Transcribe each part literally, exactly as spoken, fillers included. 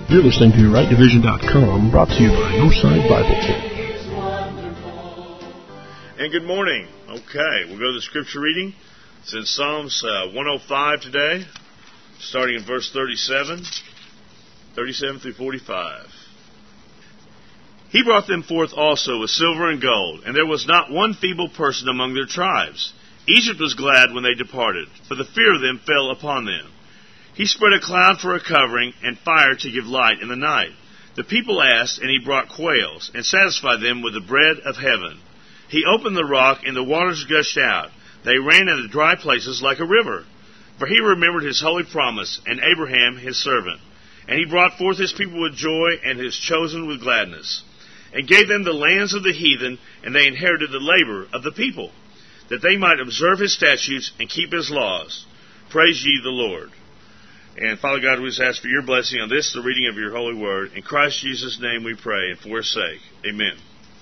You're listening to right division dot com, brought to you by Northside Bible Church. And good morning. Okay, we'll go to the scripture reading. It's in Psalms uh, one oh five today, starting in verse thirty-seven, thirty-seven through forty-five. He brought them forth also with silver and gold, and there was not one feeble person among their tribes. Egypt was glad when they departed, for the fear of them fell upon them. He spread a cloud for a covering, and fire to give light in the night. The people asked, and he brought quails, and satisfied them with the bread of heaven. He opened the rock, and the waters gushed out. They ran into dry places like a river. For he remembered his holy promise, and Abraham his servant. And he brought forth his people with joy, and his chosen with gladness. And gave them the lands of the heathen, and they inherited the labor of the people, that they might observe his statutes and keep his laws. Praise ye the Lord. And Father God, we just ask for your blessing on this, the reading of your holy word. In Christ Jesus' name we pray, and for his sake. Amen.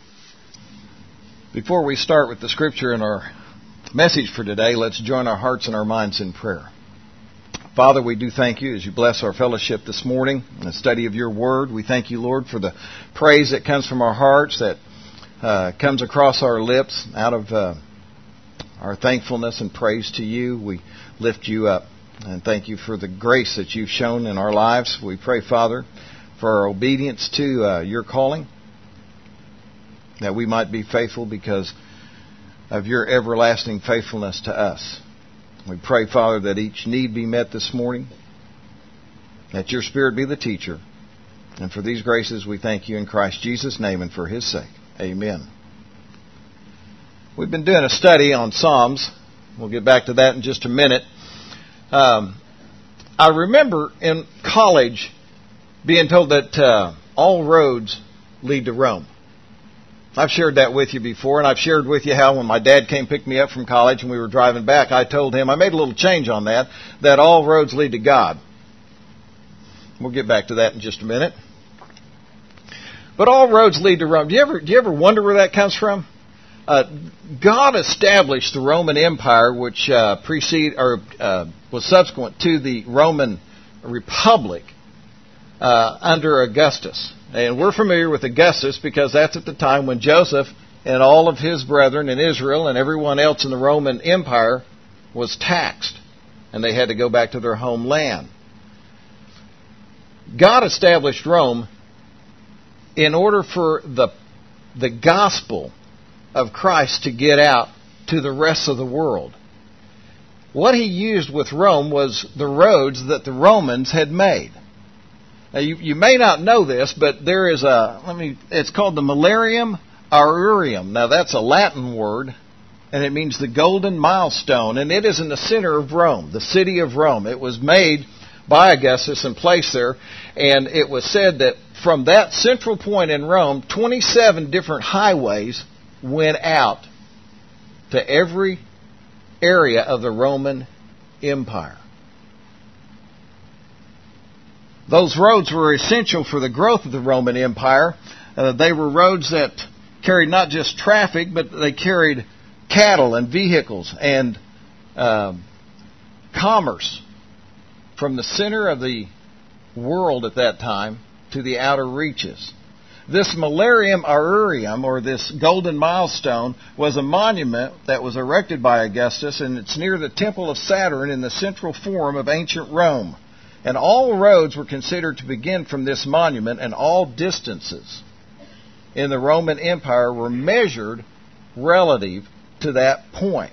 Before we start with the scripture and our message for today, let's join our hearts and our minds in prayer. Father, we do thank you as you bless our fellowship this morning in the study of your word. We thank you, Lord, for the praise that comes from our hearts, that uh, comes across our lips out of uh, our thankfulness and praise to you. We lift you up. And thank you for the grace that you've shown in our lives. We pray, Father, for our obedience to uh, your calling, that we might be faithful because of your everlasting faithfulness to us. We pray, Father, that each need be met this morning, that your Spirit be the teacher. And for these graces we thank you in Christ Jesus' name and for his sake. Amen. We've been doing a study on Psalms. We'll get back to that in just a minute. Um, I remember in college being told that uh, all roads lead to Rome. I've shared that with you before, and I've shared with you how when my dad came pick me up from college and we were driving back, I told him, I made a little change on that, that all roads lead to God. We'll get back to that in just a minute. But all roads lead to Rome. Do you ever, do you ever wonder where that comes from? Uh, God established the Roman Empire, which uh, precede or uh, was subsequent to the Roman Republic uh, under Augustus. And we're familiar with Augustus because that's at the time when Joseph and all of his brethren in Israel and everyone else in the Roman Empire was taxed, and they had to go back to their homeland. God established Rome in order for the the gospel of Christ to get out to the rest of the world. What he used with Rome was the roads that the Romans had made. Now, you, you may not know this, but there is a, let me, it's called the Millennium Aurium. Now, that's a Latin word, and it means the golden milestone, and it is in the center of Rome, the city of Rome. It was made by Augustus and placed there, and it was said that from that central point in Rome, twenty-seven different highways went out to every area of the Roman Empire. Those roads were essential for the growth of the Roman Empire. Uh, they were roads that carried not just traffic, but they carried cattle and vehicles and um, commerce from the center of the world at that time to the outer reaches. This Millennium Aurium, or this golden milestone, was a monument that was erected by Augustus, and it's near the Temple of Saturn in the central forum of ancient Rome. And all roads were considered to begin from this monument, and all distances in the Roman Empire were measured relative to that point.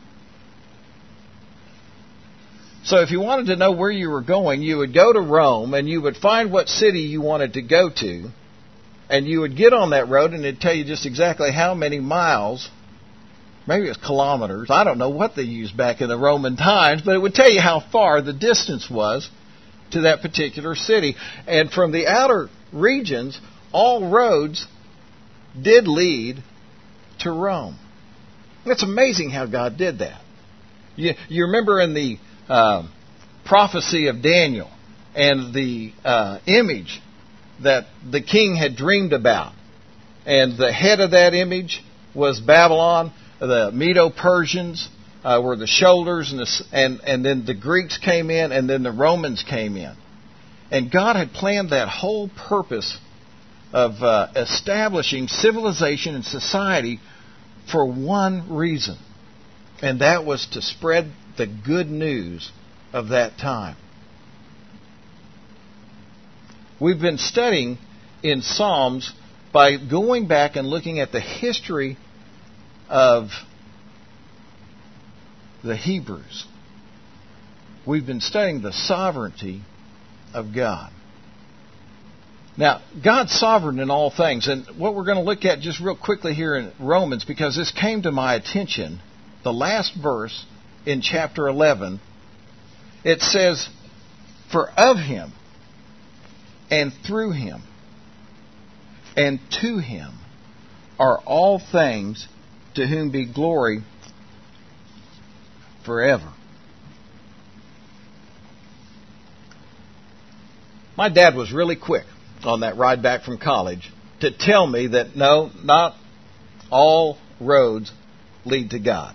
So if you wanted to know where you were going, you would go to Rome, and you would find what city you wanted to go to, and you would get on that road, and it'd tell you just exactly how many miles, maybe it's kilometers, I don't know what they used back in the Roman times, but it would tell you how far the distance was to that particular city. And from the outer regions, all roads did lead to Rome. It's amazing how God did that. You, you remember in the uh, prophecy of Daniel and the uh, image that the king had dreamed about. And the head of that image was Babylon. The Medo-Persians uh, were the shoulders, and, the, and and then the Greeks came in, and then the Romans came in. And God had planned that whole purpose of uh, establishing civilization and society for one reason. And that was to spread the good news of that time. We've been studying in Psalms by going back and looking at the history of the Hebrews. We've been studying the sovereignty of God. Now, God's sovereign in all things. And what we're going to look at just real quickly here in Romans, because this came to my attention, the last verse in chapter eleven, it says, "For of Him, and through Him, and to Him are all things, to whom be glory forever." My dad was really quick on that ride back from college to tell me that no, not all roads lead to God.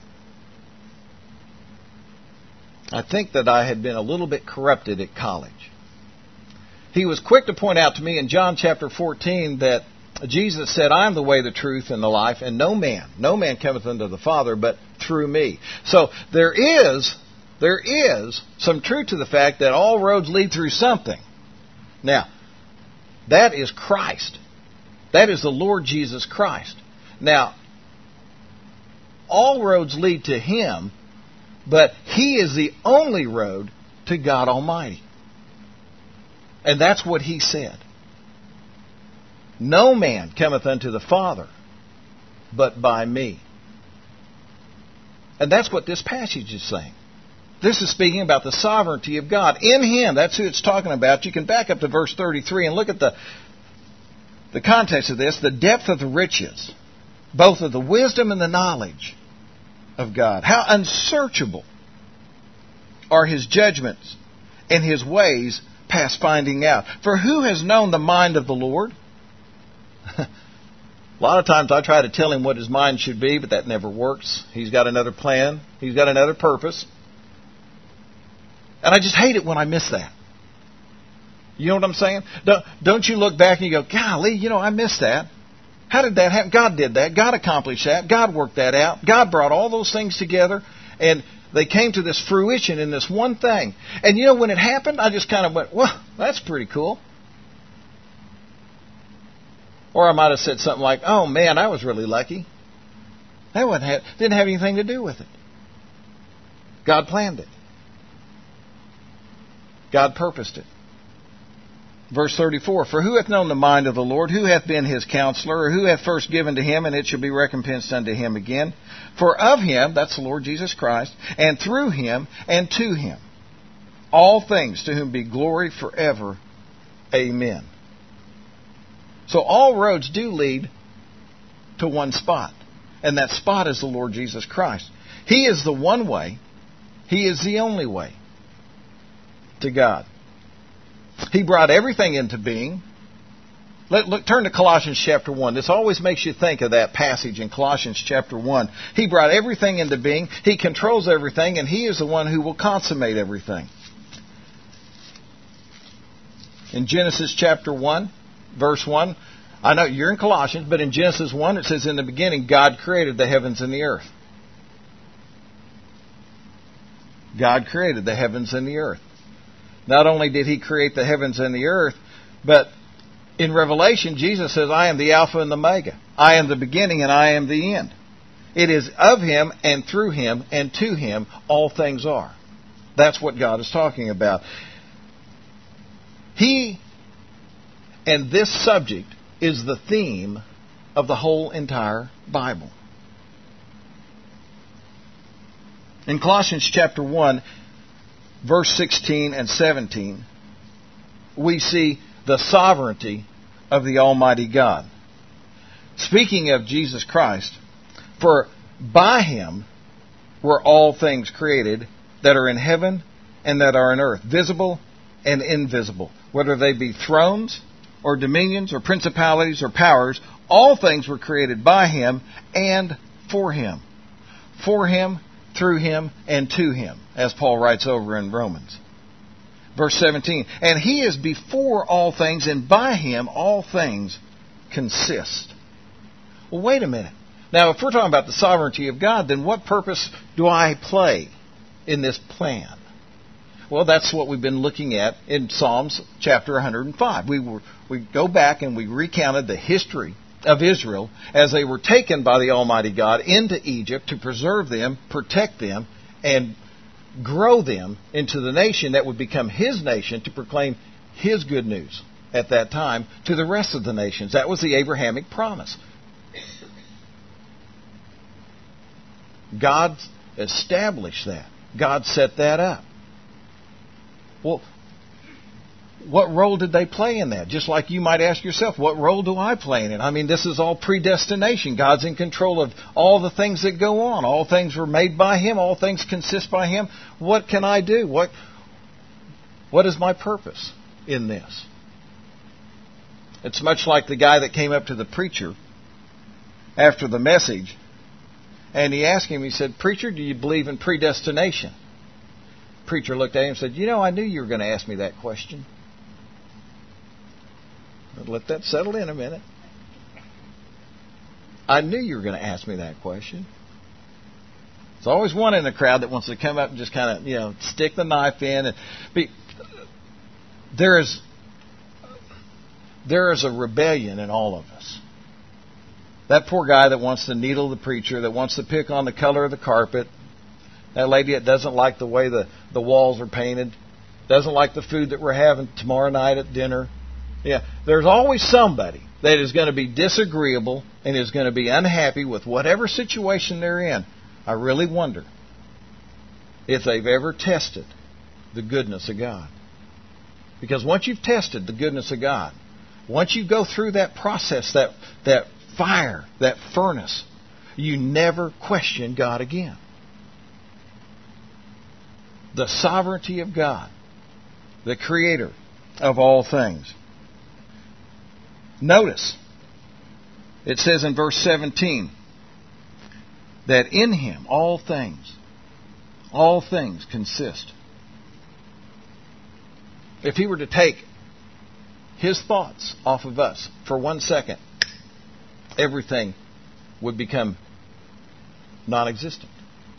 I think that I had been a little bit corrupted at college. He was quick to point out to me in John chapter fourteen that Jesus said, "I am the way, the truth, and the life, and no man, no man cometh unto the Father but through me." So there is, there is some truth to the fact that all roads lead through something. Now, that is Christ. That is the Lord Jesus Christ. Now, all roads lead to Him, but He is the only road to God Almighty. And that's what He said. "No man cometh unto the Father but by me." And that's what this passage is saying. This is speaking about the sovereignty of God. In Him, that's who it's talking about. You can back up to verse thirty-three and look at the, the context of this, the depth of the riches, both of the wisdom and the knowledge of God. How unsearchable are His judgments and His ways past finding out. For who has known the mind of the Lord? A lot of times I try to tell Him what His mind should be, but that never works. He's got another plan. He's got another purpose. And I just hate it when I miss that. You know what I'm saying? Don't, don't you look back and you go, "Golly, you know, I missed that. How did that happen? God did that. God accomplished that. God worked that out. God brought all those things together, and they came to this fruition in this one thing." And you know, when it happened, I just kind of went, "Well, that's pretty cool." Or I might have said something like, "Oh man, I was really lucky. That wasn't have, didn't have anything to do with it. God planned it. God purposed it." Verse thirty-four, "For who hath known the mind of the Lord? Who hath been His counselor? Or who hath first given to Him, and it shall be recompensed unto Him again? For of Him," that's the Lord Jesus Christ, "and through Him, and to Him, all things, to whom be glory forever. Amen." So all roads do lead to one spot. And that spot is the Lord Jesus Christ. He is the one way. He is the only way to God. He brought everything into being. Let, look, turn to Colossians chapter one. This always makes you think of that passage in Colossians chapter one. He brought everything into being. He controls everything, and He is the one who will consummate everything. In Genesis chapter one, verse one, I know you're in Colossians, but in Genesis one it says, "In the beginning God created the heavens and the earth." God created the heavens and the earth. Not only did He create the heavens and the earth, but in Revelation, Jesus says, "I am the Alpha and the Omega. I am the beginning and I am the end." It is of Him and through Him and to Him all things are. That's what God is talking about. He and this subject is the theme of the whole entire Bible. In Colossians chapter one, verse sixteen and seventeen, we see the sovereignty of the Almighty God. Speaking of Jesus Christ, "For by Him were all things created that are in heaven and that are in earth, visible and invisible, whether they be thrones or dominions or principalities or powers, all things were created by Him and for Him." For Him, through Him, and to Him, as Paul writes over in Romans. Verse seventeen, and He is before all things, and by Him all things consist. Well, wait a minute. Now, if we're talking about the sovereignty of God, then what purpose do I play in this plan? Well, that's what we've been looking at in Psalms chapter one hundred five. We were, we go back and we recounted the history of Israel as they were taken by the Almighty God into Egypt to preserve them, protect them, and grow them into the nation that would become His nation to proclaim His good news at that time to the rest of the nations. That was the Abrahamic promise. God established that. God set that up. Well, what role did they play in that? Just like you might ask yourself, what role do I play in it? I mean, this is all predestination. God's in control of all the things that go on. All things were made by Him. All things consist by Him. What can I do? What, what is my purpose in this? It's much like the guy that came up to the preacher after the message, and he asked him, he said, "Preacher, do you believe in predestination?" Preacher looked at him and said, "You know, I knew you were going to ask me that question." Let that settle in a minute. I knew you were going to ask me that question. There's always one in the crowd that wants to come up and just kind of, you know, stick the knife in. And be, there is there is a rebellion in all of us. That poor guy that wants to needle the preacher, that wants to pick on the color of the carpet, that lady that doesn't like the way the, the walls are painted, doesn't like the food that we're having tomorrow night at dinner. Yeah, there's always somebody that is going to be disagreeable and is going to be unhappy with whatever situation they're in. I really wonder if they've ever tested the goodness of God. Because once you've tested the goodness of God, once you go through that process, that that fire, that furnace, you never question God again. The sovereignty of God, the Creator of all things. Notice, it says in verse seventeen, that in Him all things, all things consist. If He were to take His thoughts off of us for one second, everything would become non-existent.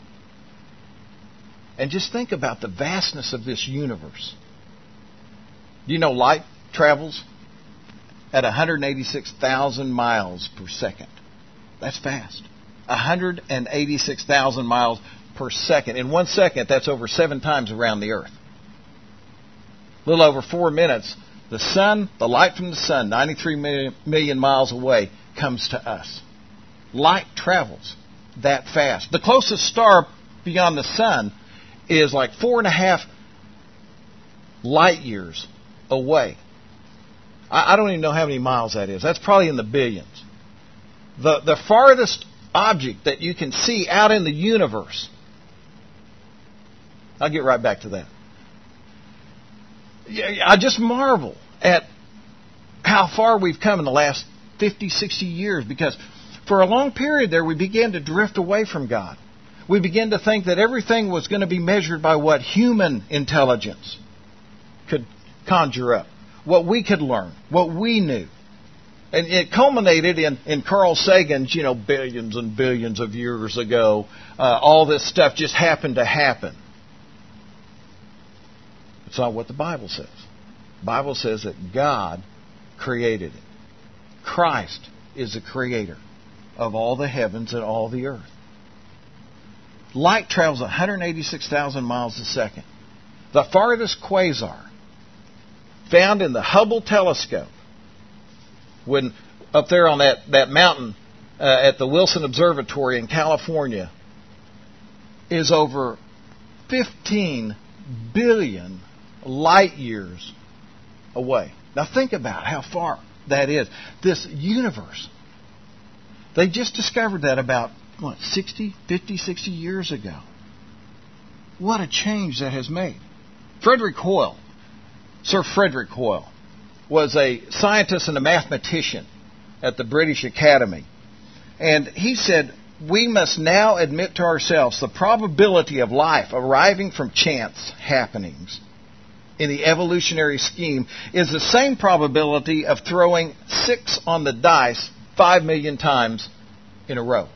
And just think about the vastness of this universe. Do you know light travels at one hundred eighty-six thousand miles per second? That's fast. one hundred eighty-six thousand miles per second. In one second, that's over seven times around the earth. A little over four minutes, the sun, the light from the sun, ninety-three million miles away, comes to us. Light travels that fast. The closest star beyond the sun is like four and a half light years away. I don't even know how many miles that is. That's probably in the billions. The, the farthest object that you can see out in the universe, I'll get right back to that. I just marvel at how far we've come in the last fifty, sixty years, because for a long period there we began to drift away from God. We began to think that everything was going to be measured by what human intelligence could conjure up, what we could learn, what we knew. And it culminated in, in Carl Sagan's, you know, billions and billions of years ago, uh, all this stuff just happened to happen. It's not what the Bible says. The Bible says that God created it. Christ is the creator of all the heavens and all the earth. Light travels one hundred eighty-six thousand miles a second. The farthest quasar found in the Hubble telescope, when up there on that, that mountain uh, at the Wilson Observatory in California, is over fifteen billion light years away. Now think about how far that is. This universe. They just discovered that about, what, sixty, fifty, sixty years ago. What a change that has made. Frederick Hoyle, Sir Frederick Hoyle, was a scientist and a mathematician at the British Academy. And he said, we must now admit to ourselves the probability of life arriving from chance happenings in the evolutionary scheme is the same probability of throwing six on the dice five million times in a row.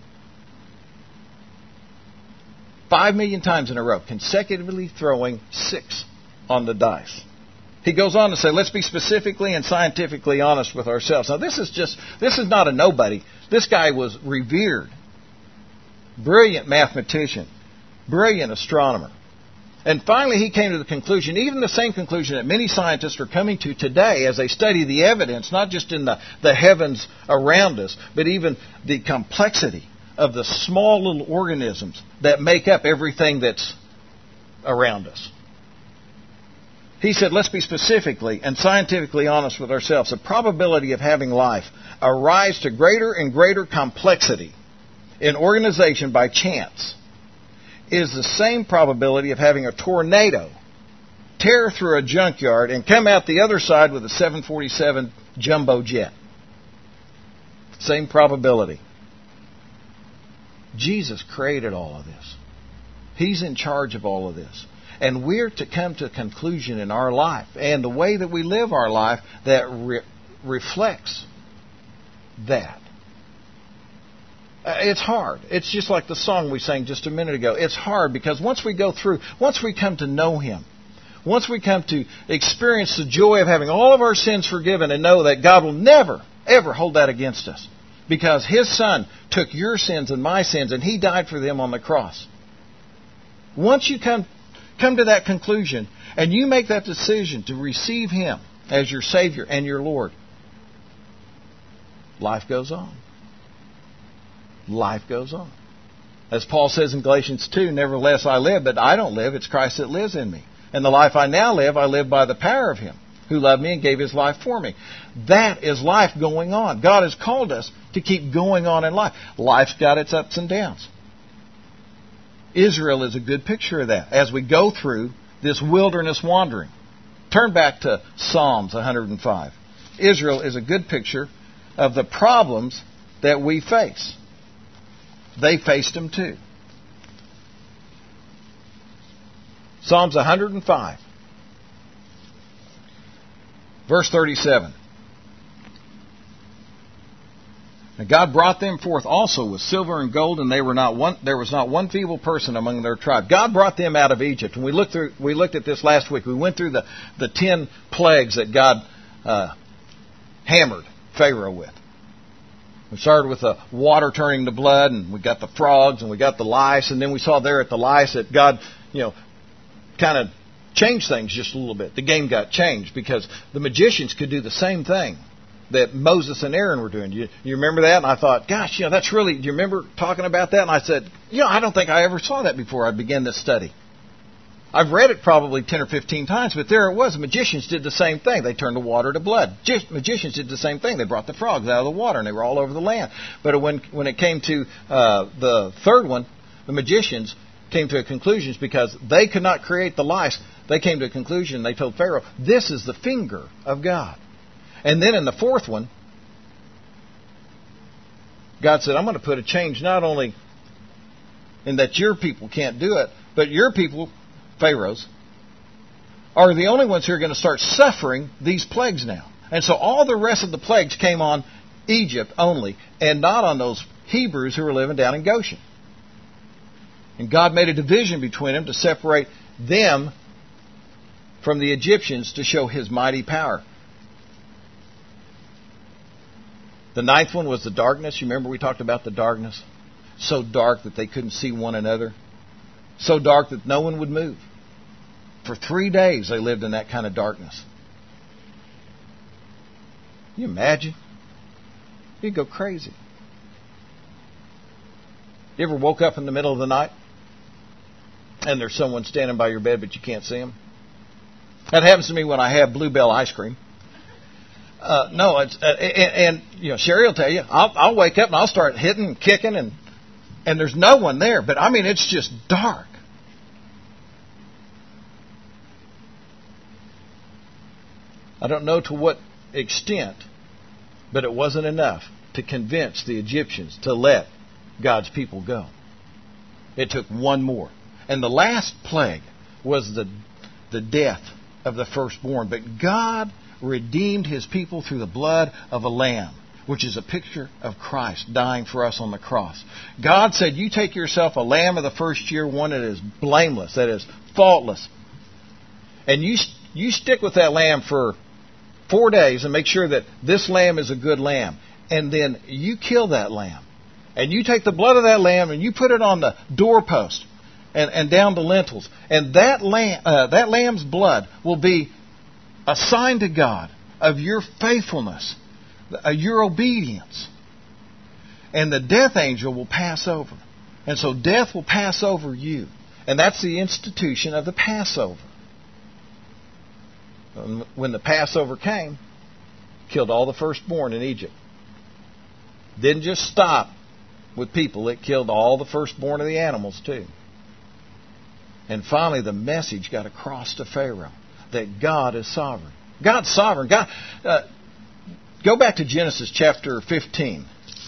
Five million times in a row, consecutively throwing six on the dice. He goes on to say, let's be specifically and scientifically honest with ourselves. Now, this is just, this is not a nobody. This guy was revered. Brilliant mathematician. Brilliant astronomer. And finally, he came to the conclusion, even the same conclusion that many scientists are coming to today as they study the evidence, not just in the, the heavens around us, but even the complexity of the small little organisms that make up everything that's around us. He said, let's be specifically and scientifically honest with ourselves. The probability of having life arise to greater and greater complexity in organization by chance is the same probability of having a tornado tear through a junkyard and come out the other side with a seven forty-seven jumbo jet. Same probability. Jesus created all of this. He's in charge of all of this. And we're to come to a conclusion in our life and the way that we live our life that re- reflects that. Uh, it's hard. It's just like the song we sang just a minute ago. It's hard because once we go through, once we come to know Him, once we come to experience the joy of having all of our sins forgiven and know that God will never, ever hold that against us because His Son took your sins and my sins and He died for them on the cross. Once you come come to that conclusion and you make that decision to receive Him as your Savior and your Lord, life goes on. Life goes on. As Paul says in Galatians two, nevertheless I live, but I don't live, it's Christ that lives in me. And the life I now live, I live by the power of Him who loved me and gave His life for me. That is life going on. God has called us to keep going on in life. Life's got its ups and downs. Israel is a good picture of that as we go through this wilderness wandering. Turn back to Psalms one hundred five. Israel is a good picture of the problems that we face. They faced them too. Psalms one hundred five. Verse thirty-seven. And God brought them forth also with silver and gold, and they were not one, there was not one feeble person among their tribe. God brought them out of Egypt. And we looked through, we looked at this last week. We went through the, the ten plagues that God uh, hammered Pharaoh with. We started with the water turning to blood, and we got the frogs, and we got the lice, and then we saw there at the lice that God, you know, kind of changed things just a little bit. The game got changed because the magicians could do the same thing that Moses and Aaron were doing. You, you remember that? And I thought, gosh, you know, that's really, do you remember talking about that? And I said, you know, I don't think I ever saw that before I began this study. I've read it probably ten or fifteen times, but there it was. Magicians did the same thing. They turned the water to blood. Just, magicians did the same thing. They brought the frogs out of the water, and they were all over the land. But when when it came to uh, the third one, the magicians came to a conclusion because they could not create the lice. They came to a conclusion. They told Pharaoh, this is the finger of God. And then in the fourth one, God said, I'm going to put a change not only in that your people can't do it, but your people, Pharaoh's, are the only ones who are going to start suffering these plagues now. And so all the rest of the plagues came on Egypt only, and not on those Hebrews who were living down in Goshen. And God made a division between them to separate them from the Egyptians to show His mighty power. The ninth one was the darkness. You remember we talked about the darkness? So dark that they couldn't see one another. So dark that no one would move. For three days they lived in that kind of darkness. Can you imagine? You'd go crazy. You ever woke up in the middle of the night and there's someone standing by your bed but you can't see them? That happens to me when I have Bluebell ice cream. Uh, no, it's uh, and, and you know Sherry will tell you. I'll, I'll wake up and I'll start hitting, and kicking, and and there's no one there. But I mean, it's just dark. I don't know to what extent, but it wasn't enough to convince the Egyptians to let God's people go. It took one more, and the last plague was the the death of the firstborn. But God redeemed His people through the blood of a lamb, which is a picture of Christ dying for us on the cross. God said, you take yourself a lamb of the first year, one that is blameless, that is faultless, and you you stick with that lamb for four days and make sure that this lamb is a good lamb. And then you kill that lamb. And you take the blood of that lamb and you put it on the doorpost and, and down the lintels. And that lamb, uh, that lamb's blood will be a sign to God of your faithfulness, uh, your obedience. And the death angel will pass over. And so death will pass over you. And that's the institution of the Passover. When the Passover came, killed all the firstborn in Egypt. Didn't just stop with people. It killed all the firstborn of the animals too. And finally the message got across to Pharaoh that God is sovereign. God's sovereign. God, uh, go back to Genesis chapter fifteen.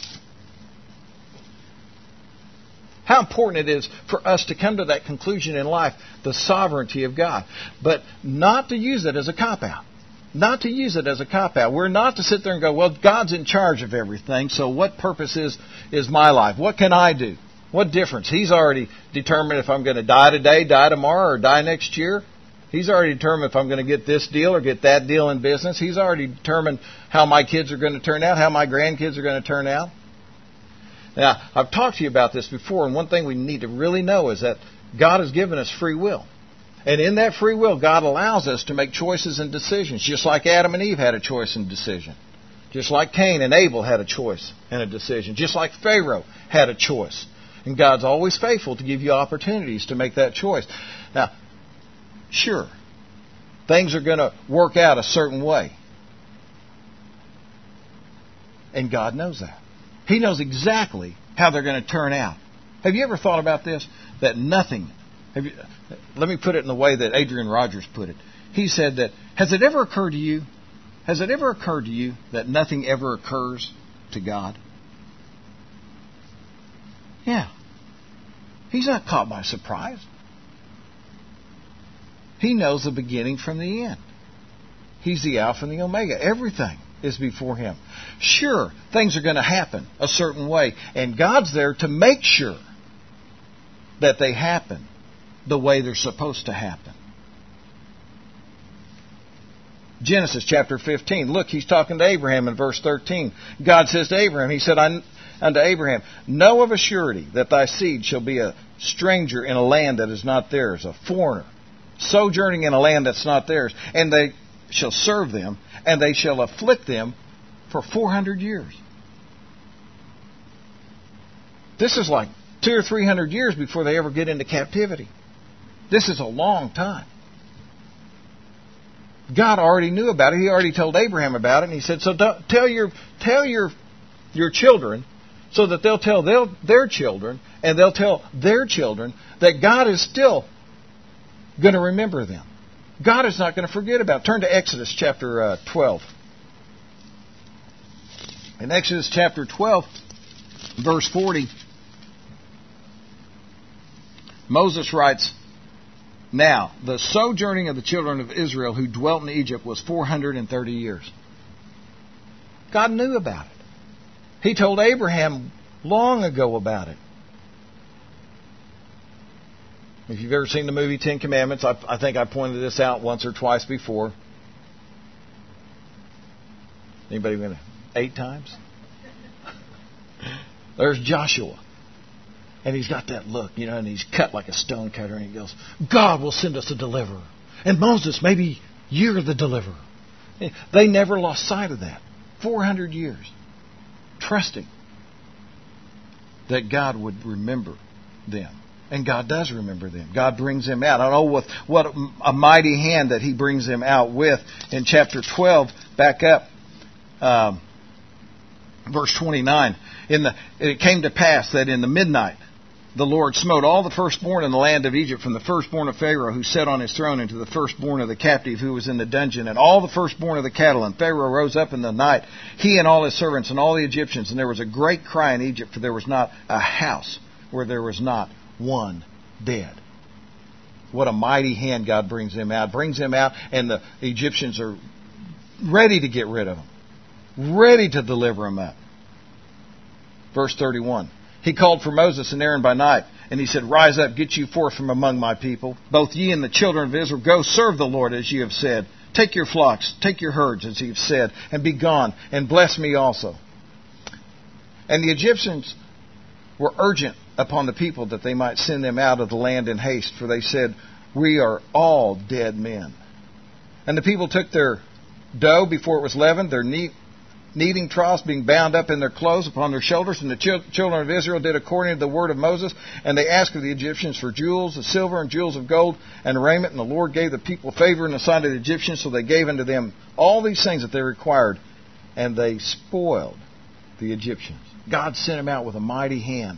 How important it is for us to come to that conclusion in life, the sovereignty of God. But not to use it as a cop-out. Not to use it as a cop-out. We're not to sit there and go, well, God's in charge of everything, so what purpose is, is my life? What can I do? What difference? He's already determined if I'm going to die today, die tomorrow, or die next year. He's already determined if I'm going to get this deal or get that deal in business. He's already determined how my kids are going to turn out, how my grandkids are going to turn out. Now, I've talked to you about this before, and one thing we need to really know is that God has given us free will. And in that free will, God allows us to make choices and decisions, just like Adam and Eve had a choice and decision. Just like Cain and Abel had a choice and a decision. Just like Pharaoh had a choice. And God's always faithful to give you opportunities to make that choice. Now, sure, things are going to work out a certain way. And God knows that. He knows exactly how they're going to turn out. Have you ever thought about this? That nothing... Have you, let me put it in the way that Adrian Rogers put it. He said that, has it ever occurred to you, has it ever occurred to you that nothing ever occurs to God? Yeah. He's not caught by surprise. He knows the beginning from the end. He's the Alpha and the Omega. Everything is before Him. Sure, things are going to happen a certain way, and God's there to make sure that they happen the way they're supposed to happen. Genesis chapter fifteen. Look, He's talking to Abraham in verse thirteen. God says to Abraham, He said unto Abraham, know of a surety that thy seed shall be a stranger in a land that is not theirs, a foreigner, sojourning in a land that's not theirs, and they shall serve them, and they shall afflict them for four hundred years. This is like two or three hundred years before they ever get into captivity. This is a long time. God already knew about it. He already told Abraham about it, and He said, so tell your tell your your children, so that they'll tell their, their children, and they'll tell their children that God is still going to remember them. God is not going to forget about it. Turn to Exodus chapter uh, twelve. In Exodus chapter twelve, verse forty, Moses writes, now, the sojourning of the children of Israel who dwelt in Egypt was four hundred thirty years. God knew about it. He told Abraham long ago about it. If you've ever seen the movie Ten Commandments, I, I think I pointed this out once or twice before. Anybody going to? Eight times? There's Joshua. And he's got that look, you know, and he's cut like a stone cutter, and he goes, God will send us a deliverer. And Moses, maybe you're the deliverer. They never lost sight of that. four hundred years. Trusting that God would remember them. And God does remember them. God brings them out. I don't know what, what a mighty hand that He brings them out with. In chapter twelve, back up, um, verse twenty-nine. In the, it came to pass that in the midnight, the Lord smote all the firstborn in the land of Egypt, from the firstborn of Pharaoh who sat on his throne, and to the firstborn of the captive who was in the dungeon, and all the firstborn of the cattle. And Pharaoh rose up in the night, he and all his servants and all the Egyptians. And there was a great cry in Egypt, for there was not a house where there was not one dead. What a mighty hand God brings them out. Brings them out, and the Egyptians are ready to get rid of them. Ready to deliver them up. Verse thirty-one. He called for Moses and Aaron by night, and he said, Rise up, get you forth from among my people. Both ye and the children of Israel, go serve the Lord as ye have said. Take your flocks, take your herds, as ye have said, and be gone, and bless me also. And the Egyptians were urgent upon the people that they might send them out of the land in haste, for they said, We are all dead men. And the people took their dough before it was leavened, their neat kneading troughs being bound up in their clothes upon their shoulders. And the ch- children of Israel did according to the word of Moses. And they asked of the Egyptians for jewels of silver and jewels of gold and raiment. And the Lord gave the people favor in the sight of the Egyptians. So they gave unto them all these things that they required. And they spoiled the Egyptians. God sent them out with a mighty hand.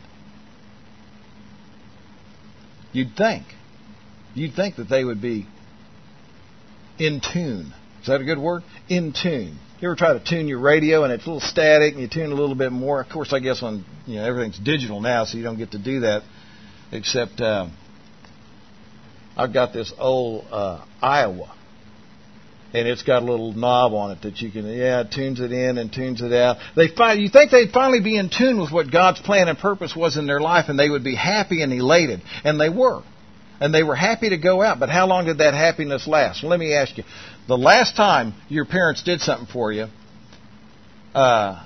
You'd think. You'd think that they would be in tune. Is that a good word? In tune. You ever try to tune your radio and it's a little static and you tune a little bit more? Of course, I guess on you know everything's digital now, so you don't get to do that. Except uh, I've got this old uh, Iowa, and it's got a little knob on it that you can yeah it tunes it in and tunes it out. They find you think they'd finally be in tune with what God's plan and purpose was in their life, and they would be happy and elated, and they were. And they were happy to go out. But how long did that happiness last? Well, let me ask you. The last time your parents did something for you, uh,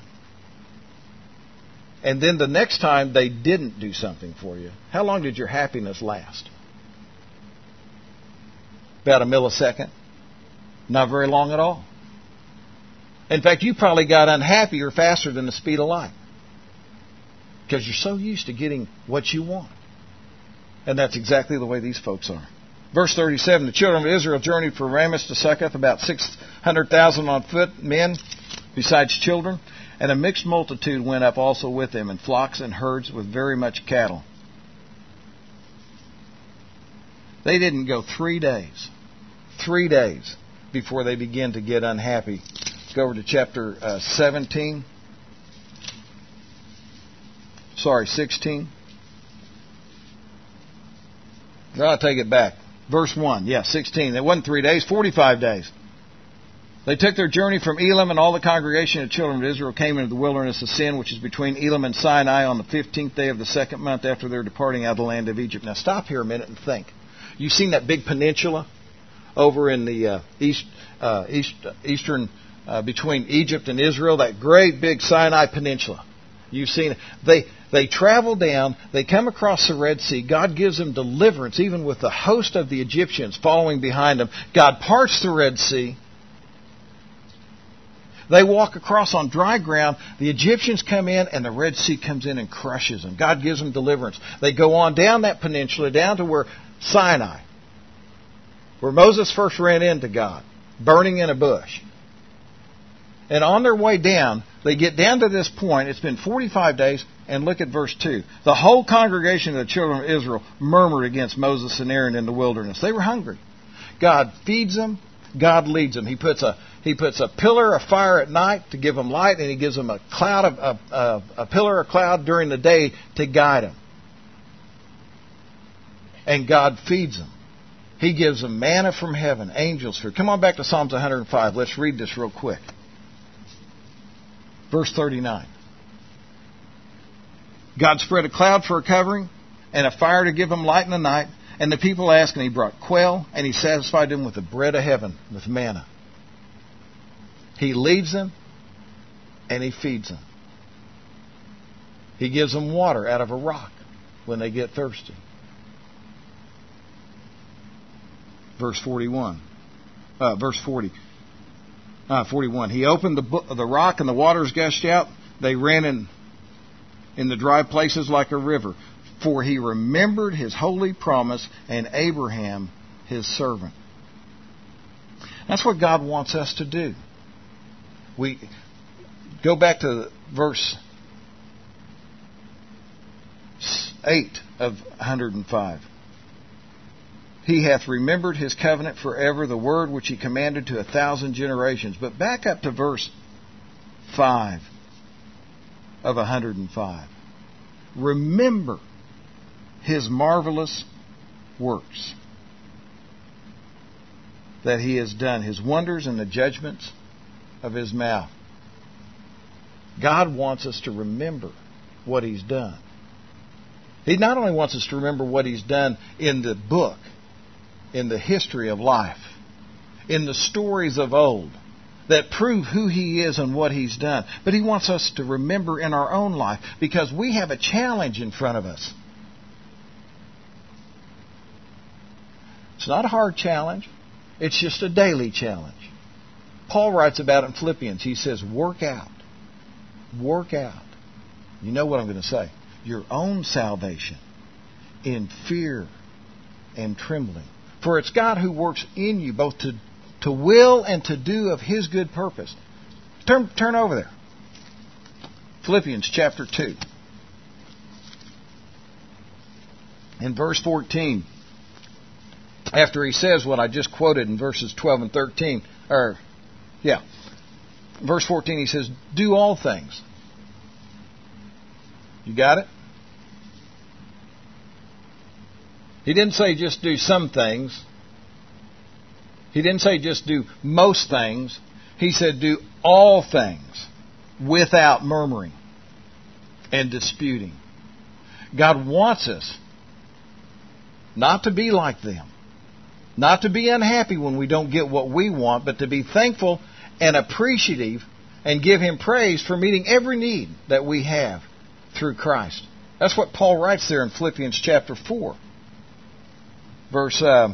and then the next time they didn't do something for you, how long did your happiness last? About a millisecond. Not very long at all. In fact, you probably got unhappier faster than the speed of light. Because you're so used to getting what you want. And that's exactly the way these folks are. Verse thirty-seven, the children of Israel journeyed from Rameses to Succoth, about six hundred thousand on foot, men, besides children. And a mixed multitude went up also with them, and flocks and herds with very much cattle. They didn't go three days, three days before they began to get unhappy. Let's go over to chapter uh, seventeen. Sorry, sixteen. No, I'll take it back. Verse one, yeah, sixteen. It wasn't three days, forty-five days. They took their journey from Elim, and all the congregation of the children of Israel came into the wilderness of Sin, which is between Elim and Sinai, on the fifteenth day of the second month after their departing out of the land of Egypt. Now stop here a minute and think. You've seen that big peninsula over in the uh, east, uh, east, eastern, uh, between Egypt and Israel, that great big Sinai Peninsula. You've seen it. They they travel down. They come across the Red Sea. God gives them deliverance, even with the host of the Egyptians following behind them. God parts the Red Sea. They walk across on dry ground. The Egyptians come in, and the Red Sea comes in and crushes them. God gives them deliverance. They go on down that peninsula, down to where Sinai, where Moses first ran into God, burning in a bush. And on their way down, they get down to this point. It's been forty-five days, and look at verse two. The whole congregation of the children of Israel murmured against Moses and Aaron in the wilderness. They were hungry. God feeds them. God leads them. He puts a He puts a pillar of fire at night to give them light, and He gives them a cloud of a, a, a pillar of cloud during the day to guide them. And God feeds them. He gives them manna from heaven, angels food. Come on back to Psalms one hundred five. Let's read this real quick. Verse thirty-nine. God spread a cloud for a covering and a fire to give them light in the night. And the people asked, and He brought quail, and He satisfied them with the bread of heaven, with manna. He leads them, and He feeds them. He gives them water out of a rock when they get thirsty. Verse forty-one. Uh, verse forty. Uh, forty-one. He opened the, the rock, and the waters gushed out. They ran in, in the dry places like a river. For He remembered His holy promise and Abraham, His servant. That's what God wants us to do. We go back to verse eight of one hundred five. He hath remembered His covenant forever, the word which He commanded to a thousand generations. But back up to verse five of one hundred five. Remember His marvelous works. that He has done, His wonders and the judgments of His mouth. God wants us to remember what He's done. He not only wants us to remember what He's done in the book, in the history of life, in the stories of old that prove who He is and what He's done, but He wants us to remember in our own life, because we have a challenge in front of us. It's not a hard challenge. It's just a daily challenge. Paul writes about it in Philippians. He says, work out. Work out. You know what I'm going to say. Your own salvation in fear and trembling. For it's God who works in you both to, to will and to do of His good purpose. Turn, turn over there. Philippians chapter two. In verse fourteen. After he says what I just quoted in verses twelve and thirteen. Or, yeah. Verse fourteen, he says, do all things. You got it? He didn't say just do some things. He didn't say just do most things. He said do all things without murmuring and disputing. God wants us not to be like them. Not to be unhappy when we don't get what we want, but to be thankful and appreciative and give Him praise for meeting every need that we have through Christ. That's what Paul writes there in Philippians chapter four. Verse uh,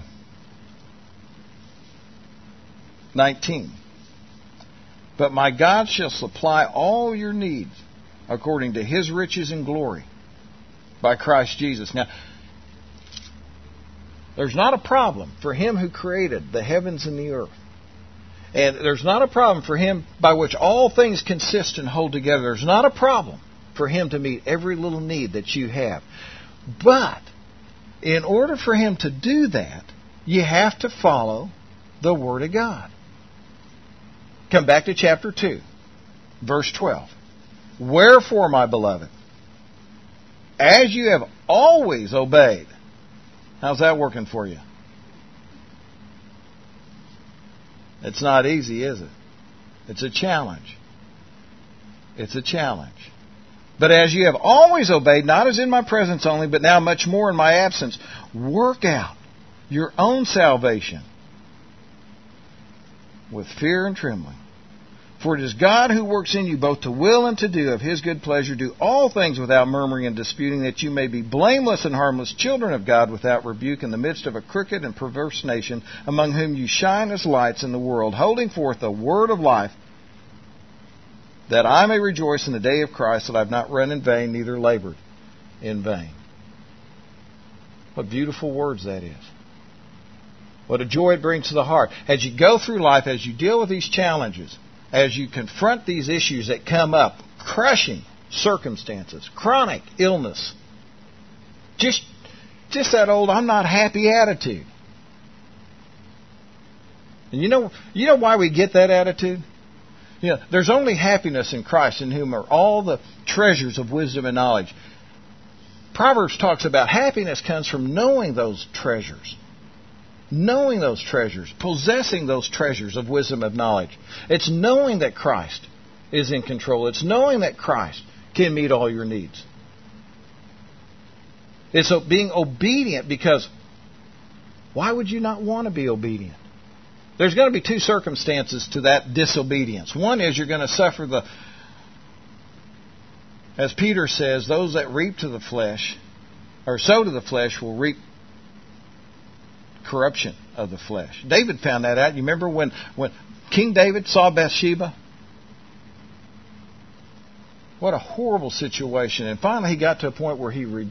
nineteen. But my God shall supply all your needs according to His riches and glory by Christ Jesus. Now, there's not a problem for Him who created the heavens and the earth. And there's not a problem for Him by which all things consist and hold together. There's not a problem for Him to meet every little need that you have. But in order for Him to do that, you have to follow the Word of God. Come back to chapter two, verse twelve. Wherefore, my beloved, as you have always obeyed. How's that working for you? It's not easy, is it? It's a challenge. It's a challenge. But as you have always obeyed, not as in my presence only, but now much more in my absence, work out your own salvation with fear and trembling. For it is God who works in you both to will and to do of His good pleasure. Do all things without murmuring and disputing, that you may be blameless and harmless children of God, without rebuke, in the midst of a crooked and perverse nation, among whom you shine as lights in the world, holding forth the word of life, that I may rejoice in the day of Christ, that I have not run in vain, neither labored in vain. What beautiful words that is. What a joy it brings to the heart. As you go through life, as you deal with these challenges, as you confront these issues that come up, crushing circumstances, chronic illness, just, just that old I'm not happy attitude. And you know, you know why we get that attitude? You know, there's only happiness in Christ, in whom are all the treasures of wisdom and knowledge. Proverbs talks about happiness comes from knowing those treasures. Knowing those treasures, possessing those treasures of wisdom and knowledge. It's knowing that Christ is in control. It's knowing that Christ can meet all your needs. It's being obedient, because why would you not want to be obedient? There's going to be two circumstances to that disobedience. One is you're going to suffer the, as Peter says, those that reap to the flesh, or sow to the flesh, will reap corruption of the flesh. David found that out. You remember when, when King David saw Bathsheba? What a horrible situation. And finally he got to a point where he re,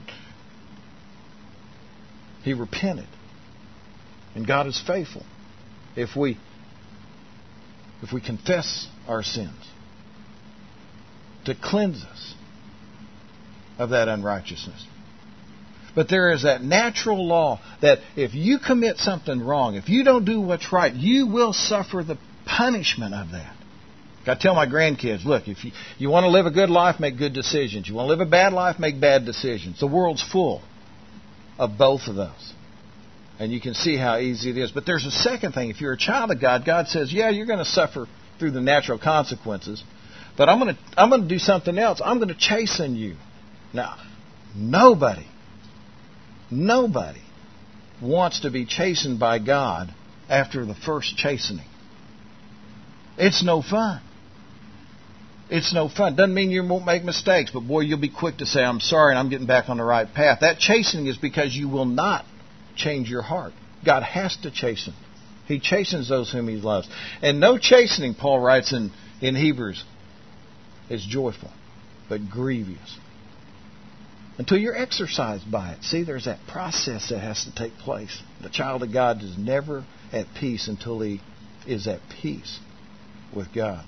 he repented. And God is faithful if we if we confess our sins, to cleanse us of that unrighteousness. But there is that natural law that if you commit something wrong, if you don't do what's right, you will suffer the punishment of that. I tell my grandkids, look, if you, you want to live a good life, make good decisions. You want to live a bad life, make bad decisions. The world's full of both of those. And you can see how easy it is. But there's a second thing. If you're a child of God, God says, yeah, you're going to suffer through the natural consequences, but I'm going to I'm going to do something else. I'm going to chasten you. Now, nobody, nobody wants to be chastened by God after the first chastening. It's no fun. It's no fun. Doesn't mean you won't make mistakes, but boy, you'll be quick to say, I'm sorry, and I'm getting back on the right path. That chastening is because you will not change your heart. God has to chasten. He chastens those whom He loves. And no chastening, Paul writes in, in Hebrews, is joyful, but grievous. Until you're exercised by it. See, there's that process that has to take place. The child of God is never at peace until he is at peace with God.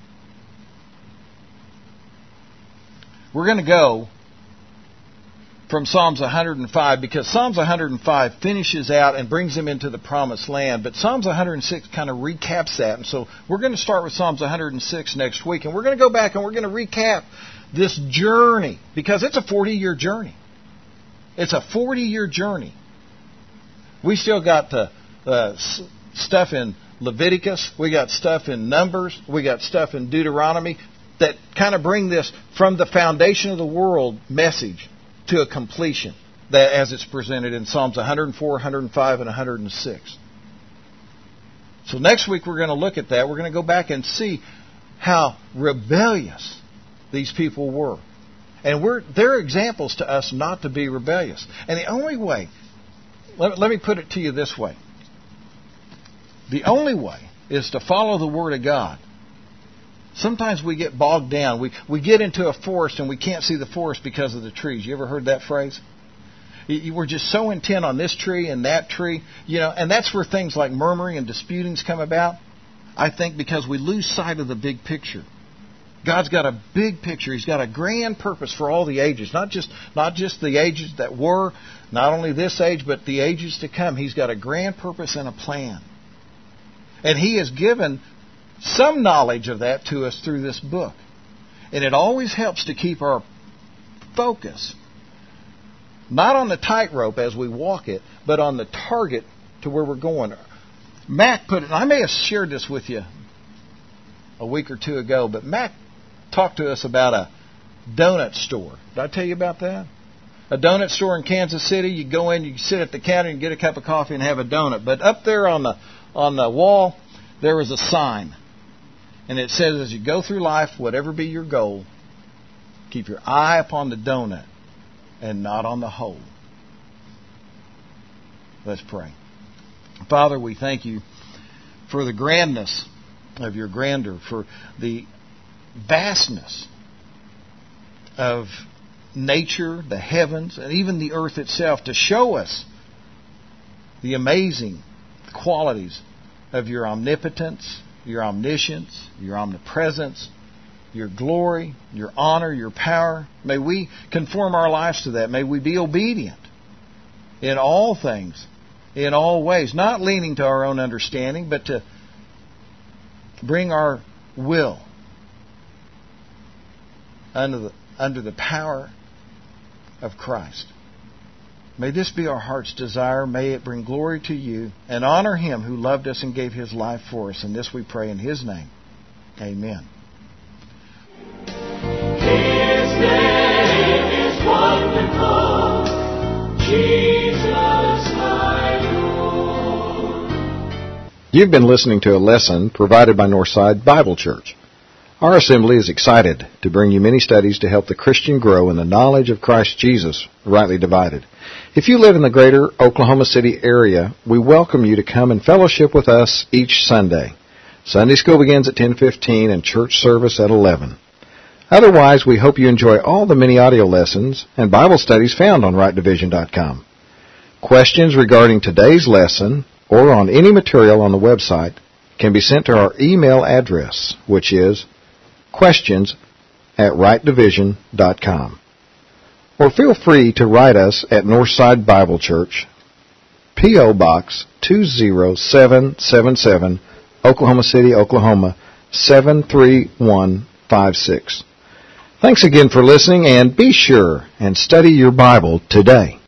We're going to go from Psalms one hundred five, because Psalms one hundred five finishes out and brings him into the promised land, but Psalms one hundred six kind of recaps that. And so we're going to start with Psalms one hundred six next week, and we're going to go back and we're going to recap this journey, because it's a forty-year journey. It's a forty-year journey. We still got the uh, stuff in Leviticus, we got stuff in Numbers, we got stuff in Deuteronomy that kind of bring this from the foundation of the world message to a completion, that as it's presented in Psalms one hundred four, one hundred five, and one hundred six. So next week we're going to look at that. We're going to go back and see how rebellious these people were. And we're they're examples to us not to be rebellious. And the only way, let, let me put it to you this way. The only way is to follow the Word of God. Sometimes we get bogged down. We we get into a forest and we can't see the forest because of the trees. You ever heard that phrase? You, we're just so intent on this tree and that tree, you know, and that's where things like murmuring and disputings come about. I think because we lose sight of the big picture. God's got a big picture. He's got a grand purpose for all the ages, not just not just the ages that were, not only this age, but the ages to come. He's got a grand purpose and a plan. And He has given some knowledge of that to us through this book. And it always helps to keep our focus not on the tightrope as we walk it, but on the target to where we're going. Mac put it, and I may have shared this with you a week or two ago, but Mac talked to us about a donut store. Did I tell you about that? A donut store in Kansas City. You go in, you sit at the counter and get a cup of coffee and have a donut. But up there on the on the wall, there was a sign. And it says, as you go through life, whatever be your goal, keep your eye upon the donut and not on the hole. Let's pray. Father, we thank You for the grandness of Your grandeur, for the vastness of nature, the heavens, and even the earth itself, to show us the amazing qualities of Your omnipotence, Your omniscience, Your omnipresence, Your glory, Your honor, Your power. May we conform our lives to that. May we be obedient in all things, in all ways, not leaning to our own understanding, but to bring our will under the, under the power of Christ. May this be our heart's desire. May it bring glory to You and honor Him who loved us and gave His life for us. And this we pray in His name. Amen. His name is wonderful, Jesus my Lord. You've been listening to a lesson provided by Northside Bible Church. Our assembly is excited to bring you many studies to help the Christian grow in the knowledge of Christ Jesus, rightly divided. If you live in the greater Oklahoma City area, we welcome you to come and fellowship with us each Sunday. Sunday school begins at ten fifteen and church service at eleven. Otherwise, we hope you enjoy all the many audio lessons and Bible studies found on right division dot com. Questions regarding today's lesson or on any material on the website can be sent to our email address, which is questions at right division dot com. Or feel free to write us at Northside Bible Church, P O. Box two zero seven seven seven, Oklahoma City, Oklahoma seven three one five six. Thanks again for listening, and be sure and study your Bible today.